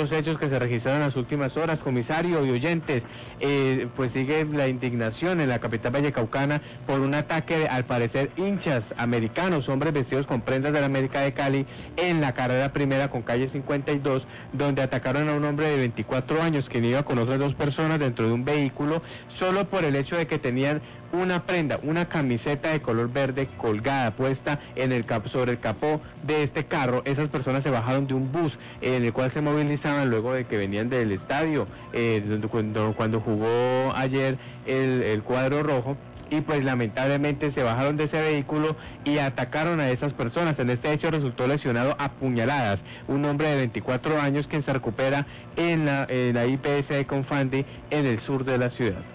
los hechos que se registraron en las últimas horas, comisario y oyentes. Pues sigue la indignación en la capital vallecaucana por un ataque, al parecer, hinchas americanos, hombres vestidos con prendas de la América de Cali, en la carrera primera con calle 52, donde atacaron a un hombre de 24 años que iba con otras 2 personas dentro de un vehículo, solo por el hecho de que tenían una prenda, una camiseta de color verde colgada, puesta en sobre el capó de este carro. Esas personas se bajaron de un bus en el cual se movilizaban luego de que venían del estadio, cuando jugó ayer el cuadro rojo, y pues lamentablemente se bajaron de ese vehículo y atacaron a esas personas. En este hecho resultó lesionado a puñaladas un hombre de 24 años, quien se recupera en la IPS de Confandi, en el sur de la ciudad.